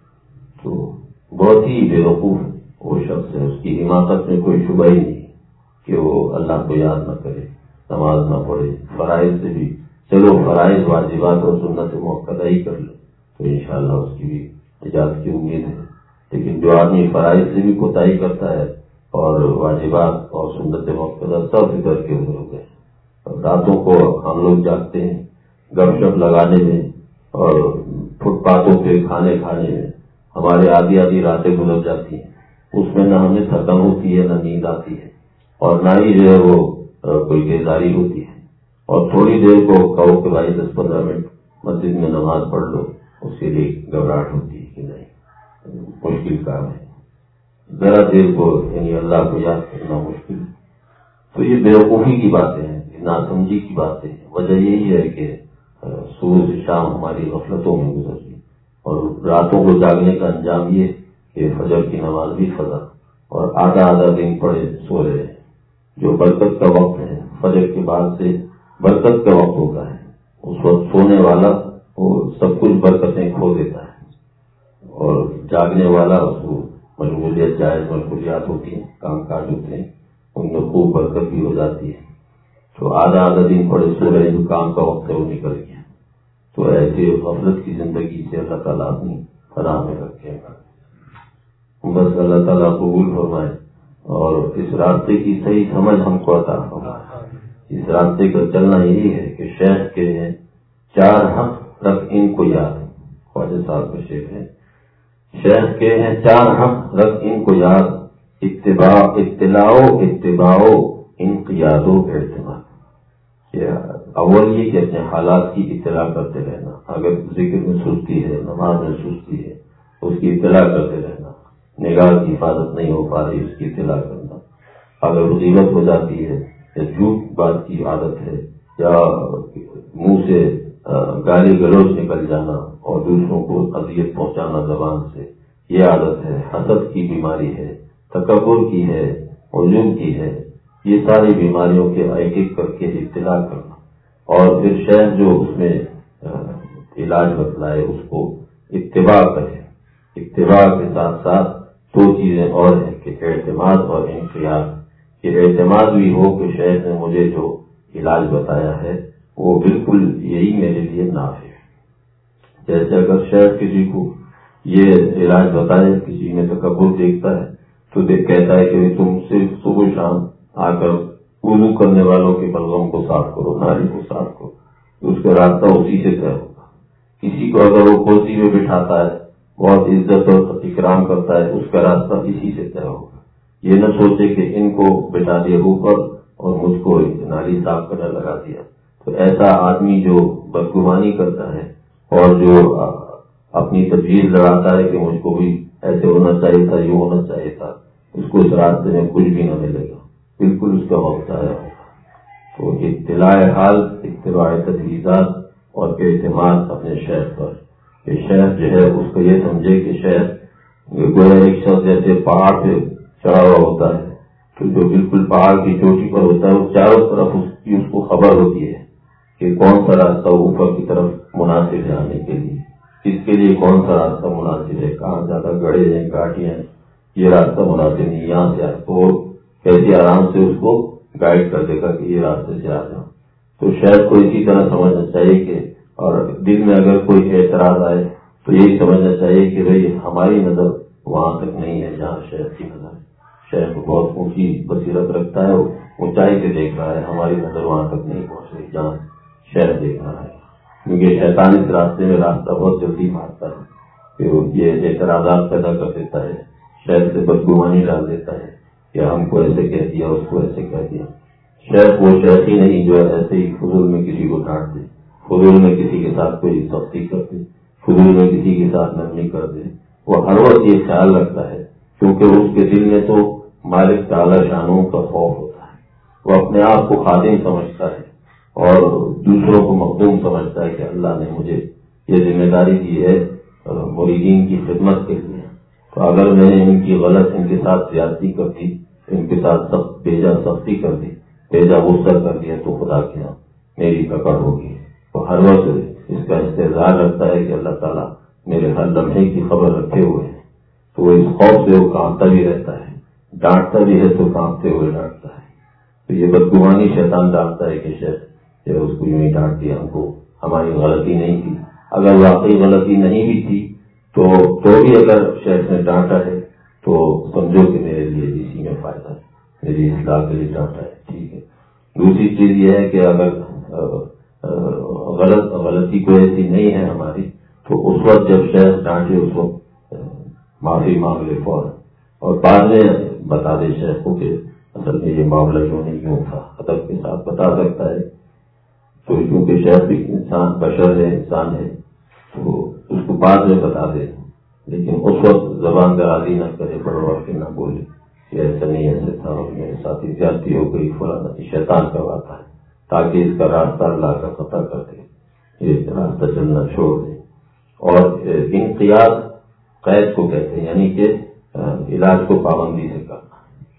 تو بہت ہی بے وقوف وہ شخص ہے، اس کی حماقت میں کوئی شبہ ہی نہیں کہ وہ اللہ کو یاد نہ کرے، نماز نہ پڑھے، فرائض سے بھی چلو فرائض واجبات اور سنت موقع ہی کر لے تو انشاءاللہ اس کی بھی نجات کی امید ہے۔ لیکن جو آدمی فرائض سے بھی کوتاہی کرتا ہے اور واجبات اور سنت موقع سب فکر کے ہو گئے، راتوں کو ہم لوگ جاگتے ہیں گپ شپ لگانے میں اور فٹ پاتھوں پہ کھانے میں، ہمارے آدھی راتیں گزر جاتی ہیں، اس میں نہ ہمیں تھکن ہوتی ہے، نہ نیند آتی ہے، اور نہ ہی جو ہے وہ کوئی بیداری ہوتی ہے۔ اور تھوڑی دیر کو کہو کہ بھائی 10-15 منٹ مسجد میں نماز پڑھ لو، اس کے لیے گھبراہٹ ہوتی ہے کہ نہیں، مشکل کام ہے، ذرا دیر کو یعنی اللہ کو یاد کرنا مشکل ہے۔ تو یہ بیوقوفی کی باتیں ہیں، ناسمجھی کی باتیں ہیں۔ وجہ یہی ہے کہ صبح سے شام ہماری غفلتوں میں گزر گئی، اور راتوں کو جاگنے کا انجام یہ کہ فجر کی نماز بھی قضا، اور آدھا دن پڑے سو رہے ہیں۔ جو برکت کا وقت ہے، فجر کے بعد سے برکت کا وقت ہوتا ہے، اس وقت سونے والا وہ سب کچھ برکتیں کھو دیتا ہے، اور جاگنے والا اس کو مشغولیت جائز مشغولیات ہوتی ہیں، کام کاج ہوتے ہیں، ان میں خوب برکت بھی ہو جاتی ہے۔ تو آدھا دن پڑے سو رہے، جو کام کا وقت ہے وہ نکل گیا۔ تو ایسے غفلت کی زندگی سے اللہ تعالیٰ اپنی پناہ میں رکھے گا۔ بس اللہ تعالیٰ قبول فرمائے اور اس راستے کی صحیح سمجھ ہم کو عطا فرمائے۔ اس راستے کا چلنا یہی ہے کہ شیخ کے ہیں 4 حق رکھ ان کو یاد، خواجہ صاحب کا شیخ ہے، شیخ کے ہیں 4 حق رکھ ان کو یاد، اتباع انقیاد و اعتماد۔ اول یہ کہ اپنے حالات کی اطلاع کرتے رہنا، اگر ذکر میں سستی ہے، نماز میں سستی ہے، اس کی اطلاع کرتے رہنا، نگاہ کی حفاظت نہیں ہو پا رہی، اس کی اطلاع کرنا، اگر غیبت ہو جاتی ہے یا جھوٹ بات کی عادت ہے یا منہ سے گالی گلوچ نکل جانا اور دوسروں کو اذیت پہنچانا زبان سے، یہ عادت ہے، حسد کی بیماری ہے، تکبر کی ہے، عجب کی ہے، یہ ساری بیماریوں کے ایک ایک کر کے اطلاع کرنا، اور پھر شیخ جو اس میں علاج بتلائے اس کو اتباع کرے۔ اتباع کے ساتھ ساتھ 2 چیزیں اور ہیں کہ اعتماد اور انقیاد، کہ اعتماد بھی ہو کہ شیخ نے مجھے جو علاج بتایا ہے وہ بالکل یہی میرے لیے نافع ہے۔ جیسے اگر شیخ کسی کو یہ علاج بتائے، کسی میں تکبر دیکھتا ہے تو کہتا ہے کہ تم صرف صبح شام آ کر وضو کرنے والوں کے بلغم کو صاف کرو، نالی کو صاف کرو، تو اس کا راستہ اسی سے طے ہوگا۔ کسی کو اگر وہ کرسی میں بٹھاتا ہے، بہت عزت اور اکرام کرتا ہے، اس کا راستہ اسی سے طے ہوگا۔ یہ نہ سوچے کہ ان کو بٹا دیا اوپر اور مجھ کو نالی صاف کرنے لگا دیا. تو ایسا آدمی جو بدگمانی کرتا ہے اور جو اپنی تجویز لڑاتا ہے کہ مجھ کو بھی ایسے ہونا چاہیے تھا، یہ ہونا چاہیے تھا، اس کو اس راستے میں کچھ بھی نہ ملے گا، بالکل اس کا وقت آیا ہوگا. تو اطلاع حال، اتباع تجویزات اور اعتماد اپنے شیخ پر. کہ شیخ جو ہے اس کو یہ سمجھے کہ شیخ گویا ایک شخص جیسے پہاڑ پہ چڑھا ہوا ہوتا ہے، تو جو بالکل پہاڑ کی چوٹی پر ہوتا ہے وہ چاروں طرف اس کو خبر ہوتی ہے کہ کون سا راستہ اوپر کی طرف مناسب ہے آنے کے لیے، اس کے لیے کون سا راستہ مناسب ہے، کہاں زیادہ گڑھے ہیں گھاٹیاں ہیں، یہ راستہ مناسب نہیں، یہاں سے تو کیسے آرام سے اس کو گائیڈ کر دے گا کہ یہ راستے سے آ جاؤ. تو شاید کو اسی طرح سمجھنا چاہیے کہ اور دل میں اگر کوئی اعتراض آئے تو یہی سمجھنا چاہیے کہ بھئی ہماری نظر وہاں تک نہیں ہے جہاں شیخ کی نظر ہے. شیخ بہت اونچی بصیرت رکھتا ہے، اونچائی سے دیکھ رہا ہے، ہماری نظر وہاں تک نہیں پہنچ رہی جہاں شیخ دیکھ رہا ہے. کیونکہ شیطان اس راستے میں راستہ بہت جلدی مارتا ہے کہ یہ اعتراضات پیدا کر دیتا ہے، شیخ سے بدگمانی ڈال دیتا ہے کہ ہم کو ایسے کہہ دیا، اس کو ایسے کہہ دیا. شیخ وہ شیخ ہی نہیں جو ایسے ہی فضول میں کسی کو ڈانٹ دے، فضول میں کسی کے ساتھ کوئی سختی کر دے، فضول میں کسی کے ساتھ نرمی کر دے. وہ ہر وقت یہ خیال رکھتا ہے کیونکہ اس کے دل میں تو مالک تعالی شانوں کا خوف ہوتا ہے. وہ اپنے آپ کو خادم سمجھتا ہے اور دوسروں کو مخدوم سمجھتا ہے کہ اللہ نے مجھے یہ ذمہ داری دی ہے مریدین کی خدمت کے لیے. تو اگر میں نے ان کی غلط، ان کے ساتھ زیادتی کر دی، ان کے ساتھ بیجا سختی کر دی، بیجا غصہ کر دیا تو خدا کے یہاں میری پکڑ ہوگی. تو ہر وقت اس کا انتظار رکھتا ہے کہ اللہ تعالیٰ میرے ہر لمحے کی خبر رکھے ہوئے ہیں. تو وہ اس خوف سے وہ کانپتا بھی رہتا ہے، ڈانٹتا بھی ہے تو کانپتے ہوئے ڈانٹتا ہے. تو یہ بدگمانی شیطان ڈالتا ہے کہ شاید اس کو یوں ہی ڈانٹ دیا، ہم کو ہماری غلطی نہیں تھی. اگر واقعی غلطی نہیں بھی تھی تو بھی اگر شیخ نے ڈانٹا ہے تو سمجھو کہ میرے لیے اسی میں فائدہ ہے، میری اصلاح کے لیے ڈانٹا ہے، ٹھیک ہے. دوسری چیز یہ ہے کہ اگر غلطی کوئی ایسی نہیں ہے ہماری تو اس وقت جب شیخ ڈانٹے اس وقت معافی مانگ لے فوراً، اور بعد میں بتا دے شیخ کو کہ اصل میں یہ معاملہ یوں نہیں یوں تھا، ادب کے ساتھ بتا سکتا ہے. تو کیونکہ شیخ بھی انسان بشر ہے، انسان ہے، تو اس کو بعد میں بتا دے، لیکن اس وقت زبان درازی نہ کرے، بڑھوا کے نہ بولے کہ ایسا نہیں ایسے تھا اور میرے ساتھ زیادتی ہو گئی، فلاں شیطان کرواتا ہے تاکہ اس کا راستہ اللہ کا پتہ کر دے، یہ راستہ چلنا چھوڑ دے. اور انقیاد قید کو کہتے ہیں، یعنی کہ علاج کو پابندی سے کرنا،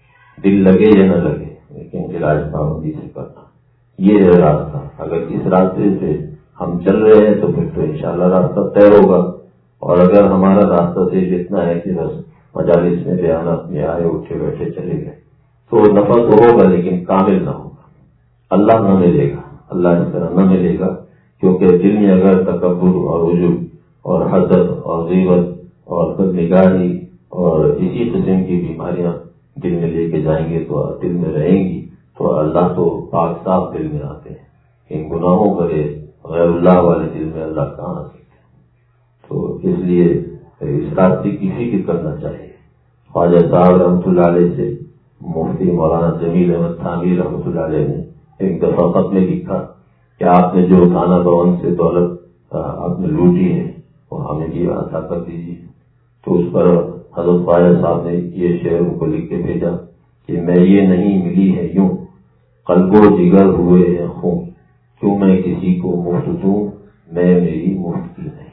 دل لگے یا نہ لگے لیکن علاج پابندی سے کرنا، یہ ہے راستہ. اگر اس راستے سے ہم چل رہے ہیں تو پھر تو انشاءاللہ راستہ طے ہوگا. اور اگر ہمارا راستہ صرف اتنا ہے کہ بس مجالس میں بیانات میں آئے، اٹھے بیٹھے چلے گئے تو نفع تو ہوگا لیکن کامل نہ ہوگا، اللہ نہ ملے گا، اللہ اس طرح نہ ملے گا. کیونکہ دل میں اگر تکبر اور عجب اور حسد اور غیبت اور بدنگاہی اور اسی قسم کی بیماریاں دل میں لے کے جائیں گے تو دل میں رہیں گی تو اللہ تو پاک صاف دل میں آتے ہیں. ان گناہوں کرے غیر اللہ والے دل میں اللہ کہاں آ سکتے ہیں. تو اس لیے اس راستے کی فکر کرنا چاہیے. خواجہ صاحب رحمۃ اللہ علیہ سے مفتی مولانا جمیل احمد تھانوی رحمۃ اللہ علیہ نے ایک دفعہ خط میں لکھا کہ آپ نے جو تھانہ بھون سے دولت آپ نے لوٹی ہے وہ ہمیں بھی عطا کر دیجیے. تو اس پر حضرت خواجہ صاحب نے یہ شعر ان کو لکھ کے بھیجا کہ میں یہ نہیں ملی ہے یوں، قلب و جگر ہوئے ہیں خون، کیوں میں کسی کو مفت دوں، میں میری مفت کی نہیں.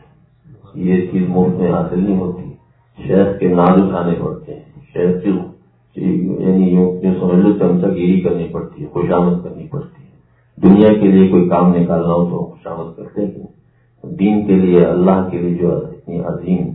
یہ چیز مفت میں حاصل نہیں ہوتی، شیخ کے ناز اٹھانے پڑتے ہیں، شیخ کی یعنی یوں سمجھ لو چمچہ گیری کرنی پڑتی ہے، خوشامد کرنی پڑتی ہے. دنیا کے لیے کوئی کام نکالنا ہو تو خوشامد کرتے ہیں، دین کے لیے اللہ کے لیے جو اتنی عظیم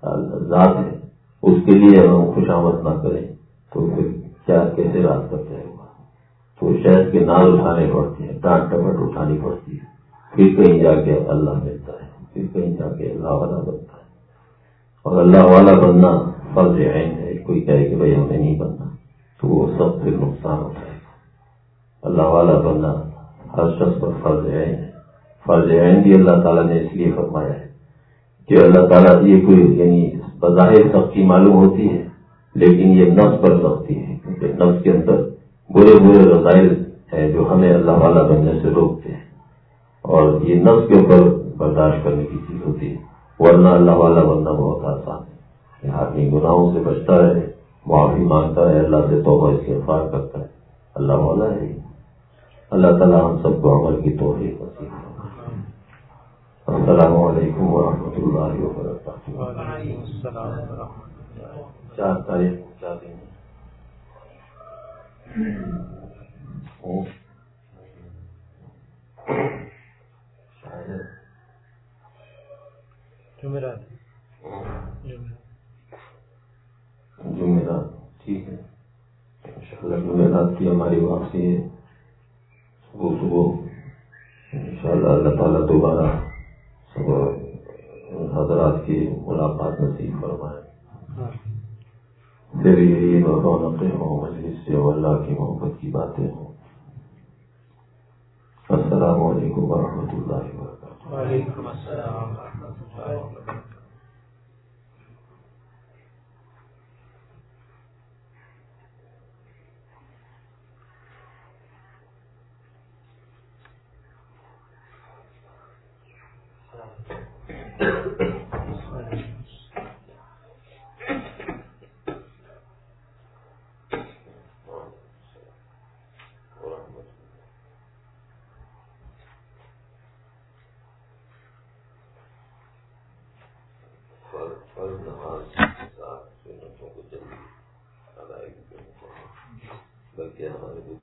ذات ہے اس کے لیے ہم خوشامد نہ کریں تو پھر کیا کیسے راستہ طے ہوگا. تو شہد کے ناز اٹھانے پڑتے ہیں، ڈانٹ ٹپٹ اٹھانی پڑتی ہے، پھر کہیں جا کے اللہ ملتا ہے، پھر کہیں جا کے اللہ والا بنتا ہے. اور اللہ والا بننا فرض عین ہے. کوئی کہے کہ بھائی ہمیں نہیں بننا تو وہ سب پھر نقصان اٹھائے گا. اللہ والا بننا ہر شخص پر فرض عین ہے. فرض عین بھی اللہ تعالیٰ نے اس لیے فرمایا ہے کہ اللہ تعالیٰ یہ کوئی یعنی بظاہر سختی معلوم ہوتی ہے لیکن یہ نفس پر سختی ہے، کیونکہ نفس کے اندر برے برے رذائل ہیں جو ہمیں اللہ والا بننے سے روکتے ہیں، اور یہ نفس کے اوپر برداشت کرنے کی چیز ہوتی ہے، ورنہ اللہ والا بننا بہت آسان ہے۔ آدمی گناہوں سے بچتا ہے، معافی مانگتا ہے، اللہ سے توبہ استغفار کرتا ہے، اللہ والا ہے۔ اللہ تعالیٰ ہم سب کو عمل کی توفیق نصیب فرمائے۔ السلام علیکم ورحمۃ اللہ وبرکاتہ۔ وعلیکم السلام ورحمۃ اللہ۔ 4 تاریخ 4 دن جمعرات، ٹھیک ہے انشاءاللہ جمعرات کی ہماری واپسی ہے صبح انشاءاللہ۔ اللہ تعالیٰ دوبارہ سب حضرات کی ملاقات نصیب فرمائے، پھر یہی رونقیں ہوں مجلس سے، اللہ کی محبت کی باتیں ہوں۔ السلام علیکم ورحمۃ اللہ وبرکاتہ۔ وعلیکم السلام ورحمۃ اللہ وبرکاتہ۔ فرض نماز کے ساتھ سنتوں کو جلدی ادائیگی کرنی چاہیے، بلکہ ہمارے